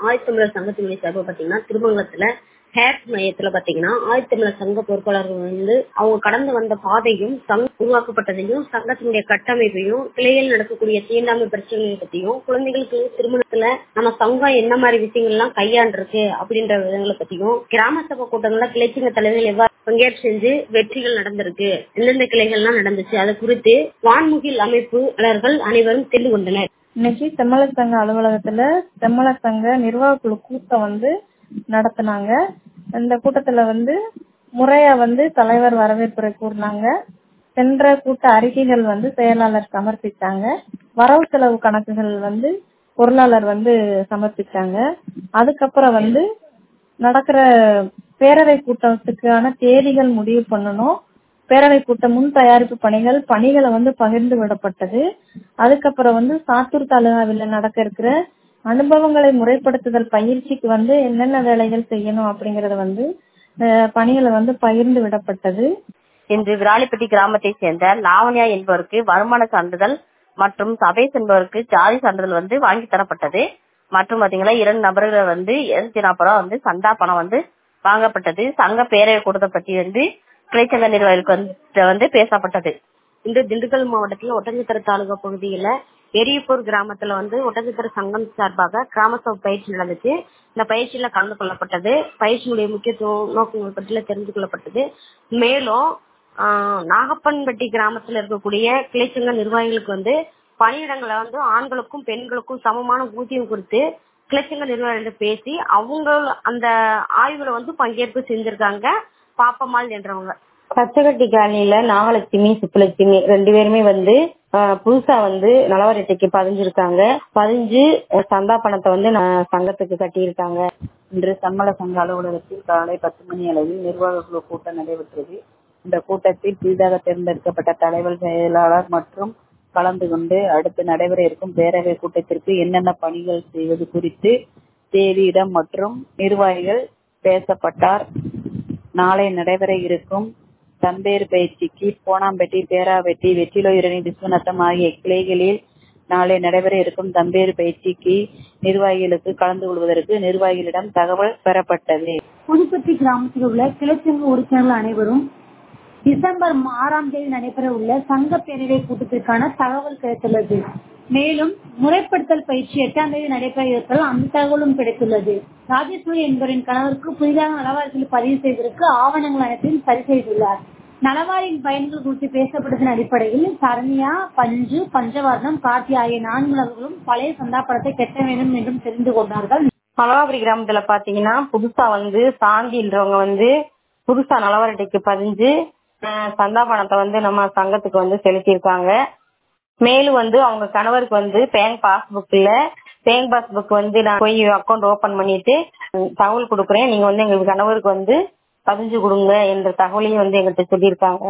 ஆதித்தமிழர் சங்கத்தினுடைய சார்பு பாத்தீங்கன்னா திருமங்கலத்துல ஹேட் மையத்துல பாத்தீங்கன்னா ஆதித்தமிழர் சங்க பொறுப்பாளர்கள் அவங்க கடந்து வந்த பாதையும் சங்கம் உருவாக்கப்பட்டதையும் சங்கத்தினுடைய கட்டமைப்பையும் கிளையில் நடக்கக்கூடிய தீண்டாமை பிரச்சனைகளை பத்தியும் குழந்தைகளுக்கு திருமணத்துல நம்ம சங்கம் என்ன மாதிரி விஷயங்கள் எல்லாம் கையாண்டிருக்கு அப்படின்ற விதங்களை பத்தியும் கிராம சபை கூட்டங்கள்ல கிளைச்சங்க தலைவர்கள் எவ்வாறு பங்கேற்று செஞ்சு வெற்றிகள் நடந்திருக்கு, எந்தெந்த கிளைகள்லாம் நடந்துச்சு, அது குறித்து வான்முகில் அமைப்பாளர்கள் அனைவரும் தெரிந்து கொண்டனர். இன்னைக்கு செம்மலர் சங்க அலுவலகத்துல செம்மலர் சங்க நிர்வாக குழு கூட்டம் நடத்தினாங்க. இந்த கூட்டத்துல முறையா தலைவர் வரவேற்புரை கூறினாங்க. சென்ற கூட்ட அறிக்கைகள் செயலாளர் சமர்ப்பிச்சாங்க. வரவு செலவு கணக்குகள் பொருளாளர் சமர்ப்பிச்சாங்க. அதுக்கப்புறம் நடக்கிற பேரவை கூட்டத்துக்கான தேதிகள் முடிவு பண்ணணும். பேரவை கூட்ட முன் தயாரிப்பு பணிகளை பகிர்ந்து விடப்பட்டது. அதுக்கப்புறம் சாத்தூர் தாலுகாவில் நடக்க இருக்கிற அனுபவங்களை முறைப்படுத்துதல் பயிற்சிக்கு என்னென்ன வேலைகள் செய்யணும் அப்படிங்கறது பணிகளை பகிர்ந்து விடப்பட்டது. இன்று விராலிப்பட்டி கிராமத்தை சேர்ந்த லாவண்யா என்பவருக்கு வருமான சான்றிதழ் மற்றும் சபேஷ் என்பவருக்கு ஜாதி சான்றிதழ் வாங்கி தரப்பட்டது. மற்றும் பாத்தீங்கன்னா 2 நபர்கள் 240 ரூபாய் சந்தா பணம் வாங்கப்பட்டது. சங்க பேரவை கூட்டத்தை பற்றி கிளைச்சங்க நிர்வாகிகளுக்கு பேசப்பட்டது. இன்று திண்டுக்கல் மாவட்டத்தில் ஒட்டஞ்சத்திர தாலுகா பகுதியில எரியப்பூர் கிராமத்துல ஒட்டஞ்சத்திர சங்கம் சார்பாக கிராம சபை பயிற்சி நடந்துச்சு. இந்த பயிற்சியில கலந்து கொள்ளப்பட்டது. பயிற்சியுடைய முக்கியத்துவம் நோக்கங்கள் பற்றில தெரிந்து கொள்ளப்பட்டது. மேலும் நாகப்பன்பட்டி கிராமத்துல இருக்கக்கூடிய கிளைச்சங்க நிர்வாகிகளுக்கு பணியிடங்களை ஆண்களுக்கும் பெண்களுக்கும் சமமான ஊதியம் குறித்து கிளைச்சங்க நிர்வாகிகள் பேசி அவங்க அந்த ஆய்வுல பங்கேற்பு செஞ்சிருக்காங்க. பாப்பம்மாள் என்றவங்க பச்சைக்கட்டி காலனியில நாகலட்சுமி சுப்புலட்சுமி 2 பேருமே புதுசா நலவாரி அட்டைக்கு பதிஞ்சிருக்காங்க. பதிஞ்சு சந்தா பணத்தை சங்கத்துக்கு கட்டியிருக்காங்க. இன்று சம்மல சங்க அலுவலகத்தில் காலை 10 மணி அளவில் நிர்வாக குழு கூட்டம் நடைபெற்றது. இந்த கூட்டத்தில் புதிதாக தேர்ந்தெடுக்கப்பட்ட தலைவர், செயலாளர் மற்றும் கலந்து கொண்டு அடுத்து நடைபெற இருக்கும் பேரவை கூட்டத்திற்கு என்னென்ன பணிகள் செய்வது குறித்து தேதி, இடம் மற்றும் நிர்வாகிகள் பேசப்பட்டார். நாளை நடைபெற இருக்கும் தம்பேர் பயிற்சிக்கு போனாம்பட்டி, பேராவெட்டி, வெற்றிலோயிரணி, விஸ்வநத்தம் ஆகிய கிளைகளில் நாளை நடைபெற இருக்கும் தம்பேர் பயிற்சிக்கு நிர்வாகிகளுக்கு கலந்து கொள்வதற்கு நிர்வாகிகளிடம் தகவல் பெறப்பட்டது. புதுப்பட்டி கிராமத்தில் உள்ள கிளைச்சங்க உறுப்பினர்கள் அனைவரும் டிசம்பர் 6ஆம் தேதி நடைபெற உள்ள சங்க பேரவை கூட்டத்திற்கான தகவல் கிடைத்துள்ளது. மேலும் முறைப்படுத்தல் பயிற்சி 8ஆம் தேதி நடைபெற இருப்பதால் அந்த தகவலும் கிடைத்துள்ளது. ராஜேஸ்வரி என்பவரின் கணவருக்கு புதிதாக நலவாரியில் பதிவு செய்வதற்கு ஆவணங்கள் அனைத்தையும் சரி செய்துள்ளார். நலவாரியின் பயன்கள் குறித்து பேசப்பட்டதன் அடிப்படையில் சரண்யா, பஞ்சு, பஞ்சவர்ணம், கார்த்தி ஆகிய 4 நபர்களும் பழைய சந்தா பணத்தை கட்ட வேண்டும் என்றும் தெரிந்து கொண்டார்கள். மலவாபுரி கிராமத்துல பாத்தீங்கன்னா புதுசா சாந்தின்றவங்க புதுசா நலவாரி அட்டைக்கு பதிஞ்சு சந்தா பணத்தை நம்ம சங்கத்துக்கு செலுத்தியிருக்காங்க. மேலும் அவங்க கணவருக்கு பேங்க் பாஸ்புக் நான் போய் அக்கௌண்ட் ஓபன் பண்ணிட்டு தகவல் கொடுக்குறேன், நீங்க எங்க கணவருக்கு பதிஞ்சு கொடுங்க என்ற தகவலையும் எங்கள்கிட்ட சொல்லியிருக்காங்க.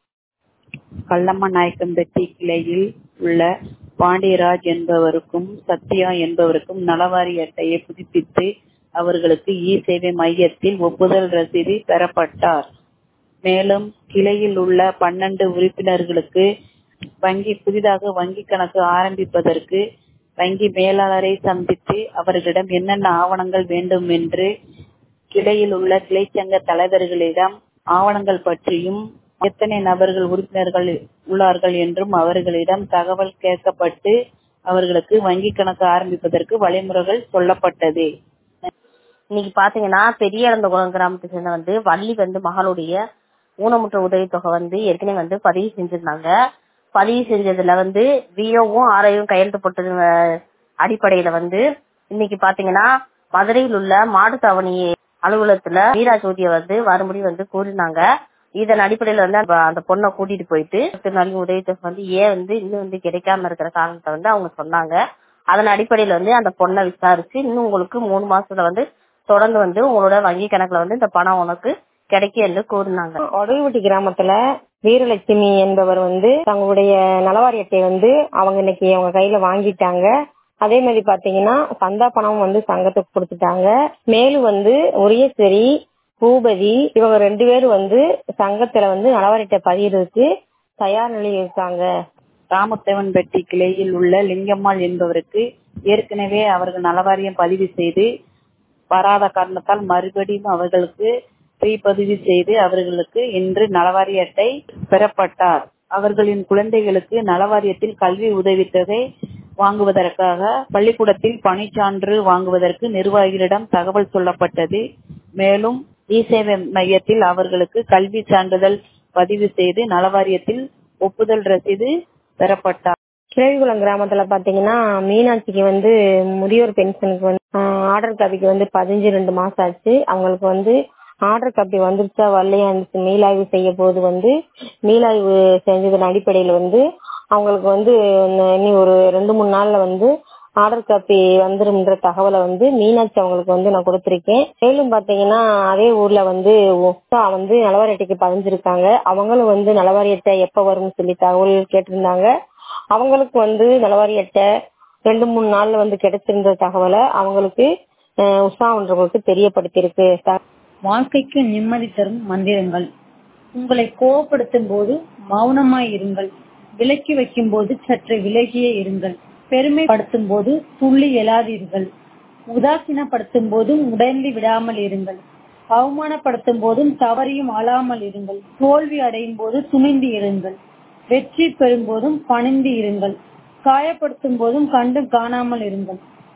கல்லம்ம நாயக்கம்பட்டி கிளையில் உள்ள பாண்டியராஜ் என்பவருக்கும் சத்யா என்பவருக்கும் நலவாரி அட்டையை புதுப்பித்து அவர்களுக்கு சேவை மையத்தில் ஒப்புதல் ரசீது பெறப்பட்டார். மேலும் கிளையில் உள்ள 12 உறுப்பினர்களுக்கு புதிதாக வங்கி கணக்கு ஆரம்பிப்பதற்கு வங்கி மேலாளரை சந்தித்து அவர்களிடம் என்னென்ன ஆவணங்கள் வேண்டும் என்று கிளையில் உள்ள கிளைச்சங்க தலைவர்களிடம் ஆவணங்கள் பற்றியும் எத்தனை நபர்கள் உறுப்பினர்கள் உள்ளார்கள் என்றும் அவர்களிடம் தகவல் கேட்கப்பட்டு அவர்களுக்கு வங்கி கணக்கு ஆரம்பிப்பதற்கு வழிமுறைகள் சொல்லப்பட்டது. இன்னைக்கு பாத்தீங்கன்னா பெரிய இளந்தகுளம் கிராமத்தை சேர்ந்த வள்ளி மகளுடைய ஊனமுற்ற உதவித்தொகை ஏற்கனவே பதிவு செஞ்சிருந்தாங்க. பதிவு செஞ்சதுல விஓவும் ஆர்ஐயும் கையெழுத்து போட்ட அடிப்படையில இன்னைக்கு பாத்தீங்கன்னா மதுரையில் உள்ள மாட்டுத்தாவணி அலுவலகத்துல வீரா ஜோதியை வரும்படி கூறினாங்க. இதன் அடிப்படையில அந்த பொண்ணை கூட்டிட்டு போயிட்டு திருநாளின் உதவித்தொகை ஏன் இன்னும் கிடைக்காம இருக்கிற காரணத்தை அவங்க சொன்னாங்க. அதன் அடிப்படையில அந்த பொண்ணை விசாரிச்சு இன்னும் உங்களுக்கு 3 மாசத்துல தொடர்ந்து உங்களோட வங்கி கணக்குல இந்த பணம் உனக்கு கிடைக்கும் என்று கூறினாங்க. ஒடுகுவட்டி கிராமத்துல வீரலட்சுமி என்பவர் தங்களுடைய நலவாரி அட்டையை அவங்க இன்னைக்கு அவங்க கையில வாங்கிட்டாங்க. அதே மாதிரி பாத்தீங்கன்னா சந்தா பணம் சங்கத்துக்கு கொடுத்துட்டாங்க. மேலும் உரியசரி, பூபதி இவங்க 2 பேரும் சங்கத்துல நலவாரி அட்டை பதியறதுக்கு தயார் நிலையில் இருக்காங்க. ராமத்தேவன்பட்டி கிளையில் உள்ள லிங்கம்மாள் என்பவருக்கு ஏற்கனவே அவர்கள் நலவாரியம் பதிவு செய்து வராத காரணத்தால் மறுபடியும் அவர்களுக்கு பதிவு செய்து அவர்களுக்கு இன்று நலவாரிய அட்டை பெறப்பட்டார். அவர்களின் குழந்தைகளுக்கு நலவாரியத்தில் கல்வி உதவித்தொகை வாங்குவதற்காக பள்ளிக்கூடத்தில் பணிச்சான்று வாங்குவதற்கு நிர்வாகிகளிடம் தகவல் சொல்லப்பட்டது. மேலும் இ-சேவை மையத்தில் அவர்களுக்கு கல்வி சான்றிதழ் பதிவு செய்து நலவாரியத்தில் ஒப்புதல் ரசீது பெறப்பட்டார். கிழவிகுளம் கிராமத்துல பாத்தீங்கன்னா மீனாட்சிக்கு வந்து முதியோர் பென்ஷனுக்கு வந்து ஆர்டர் காப்பிக்கு வந்து 15 மாசம் ஆச்சு. அவங்களுக்கு வந்து ஆர்டர் காப்பி வந்துருச்சா வரலையா மீளாய்வு செய்ய போது வந்து மீளாய்வு செஞ்சதன் அடிப்படையில வந்து அவங்களுக்கு வந்து இனி ஒரு 2-3 நாள்ல வந்து ஆர்டர் காப்பி வந்துரும்ன்ற தகவலை வந்து மீனாட்சி அவங்களுக்கு வந்து நான் கொடுத்திருக்கேன். மேலும் பாத்தீங்கன்னா அதே ஊர்ல வந்து வந்து நலவாரிய அட்டைக்கு பதிஞ்சிருக்காங்க. அவங்களும் வந்து நலவாரிய அட்டை எப்ப வரும்னு சொல்லி தகவல் கேட்டிருந்தாங்க. அவங்களுக்கு வந்து நலவாரிய அட்டை 2-3 நாள்ல வந்து கிடைச்சிருந்த தகவலை அவங்களுக்கு உஷான்றவங்களுக்கு தெரியப்படுத்தியிருக்கு. வாழ்க்கைக்கு நிம்மதி தரும் மந்திரங்கள். உங்களை கோபப்படுத்தும் போது மௌனமாய் இருங்கள். விலக்கி வைக்கும் போது சற்று விலகியே இருங்கள். பெருமைப்படுத்தும் போது துள்ளி எழாதீர்கள். உதாசீனப்படுத்தும் போதும் உடனடி விடாமல் இருங்கள். அவமானப்படுத்தும் போதும் தவறியும் அழாமல் இருங்கள். தோல்வி அடையும் போது துணிந்து இருங்கள். வெற்றி பெறும் போதும் பணிந்து இருங்கள். காயப்படுத்தும் போதும் கண்டு காணாமல் இருங்கள்.